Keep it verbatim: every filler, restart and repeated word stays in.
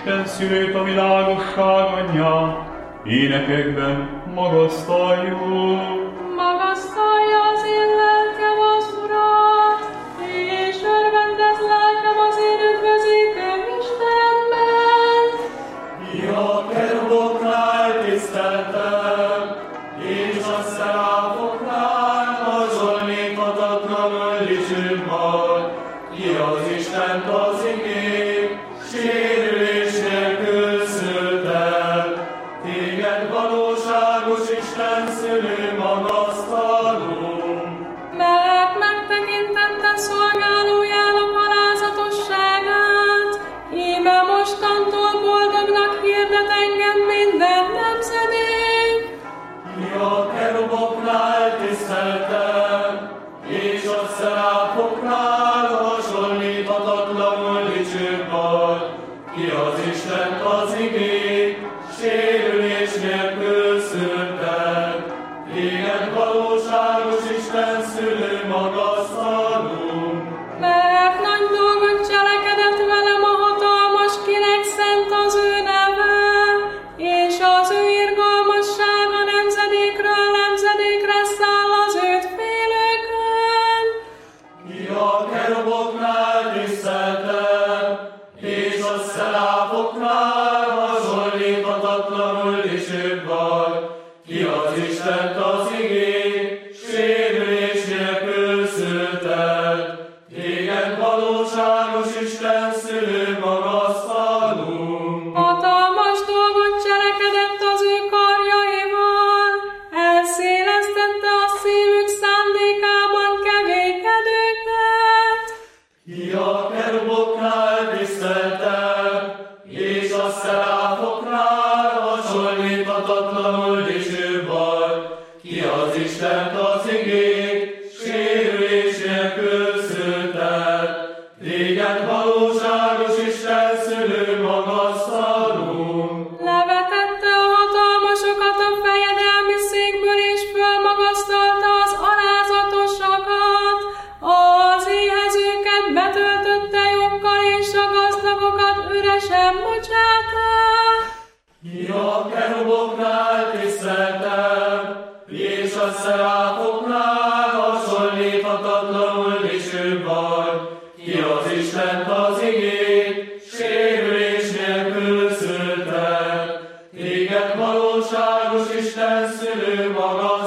Isten szülőt, a világosság anyját, énekekben magasztaljuk. Magasztalja az én lelkem az Urat, és örvendez lelkem az én üdvözítőm Istenemben. Ja, keruboknál tiszteltem, és a szeráfoknál hasonlíthatatlanul dicsőbb vagy. Ki az Istent az igény, sérülés nélkül szülted. Téged valóságos Isten szülő magasztalunk. Mert megtekintette szolgálójának alázatosságát, íme mostantól boldognak hirdet engem minden nemzedék. Ja, keruboknál tiszteltem, és a szeráfoknál hasonlíthatatlanul dicsőbb vagy. Ki az Istent az igény, sérülés nélkül szülted. Téged valóságos Isten szülő magasztalunk. Mert nagy dolgot cselekedett velem a hatalmas, kinek szent az ő neve, és az ő irgalmassága nemzedékről nemzedékre száll az őt félőkön. Ja, keruboknál tiszteltem, és a szeráfoknál hasonlíthatatlanul dicsőbb vagy. Ki az Istent az igény, sérülés nélkül szülted. Téged valóságos Isten szülő magasztalunk. Hatalmas dolgot cselekedett az ő karjaival, elszélesztette a szívük szándékában kevékedőket. Ja, keruboknál tiszteltem, és a szeráfoknál hasonlíthatatlanul dicsőbb vagy. Ki az Istent az igény, sérülés nélkül szülted. Téged valóságos Isten szülő magasztalunk. Levetette a hatalmasokat a fejedelmi székből, és fölmagasztalta az alázatosakat. Az éhezőket betöltötte joggal, és a gazdagokat üresen bocsátta. Ja, keruboknál tiszteltem, és a szeráfoknál hasonlíthatatlanul dicsőbb vagy. Ki az Istent az igény, sérülés nélkül szülted. Téged valóságos Isten szülő magasztalunk.